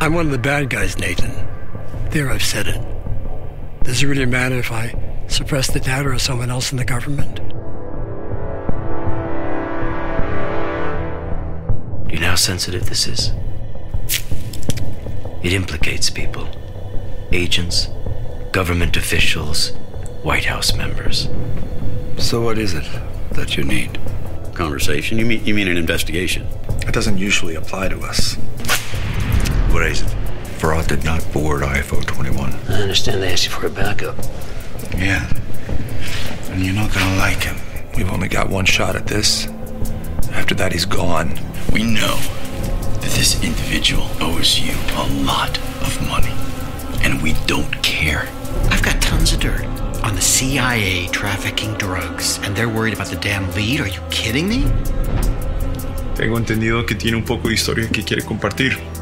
I'm one of the bad guys, Nathan. There, I've said it. Does it really matter if I suppress the data or someone else in the government? Do you know how sensitive this is? It implicates people. Agents, government officials, White House members. So what is it that you need? Conversation? You mean an investigation? It doesn't usually apply to us. What is it? Fraud did not board IFO 21. I understand they asked you for a backup. Yeah. And you're not gonna like him. We've only got one shot at this. After that, he's gone. We know that this individual owes you a lot of money, and we don't care. I've got tons of dirt on the CIA trafficking drugs, and they're worried about the damn lead. Are you kidding me? Tengo entendido que tiene un poco de historia que quiere compartir.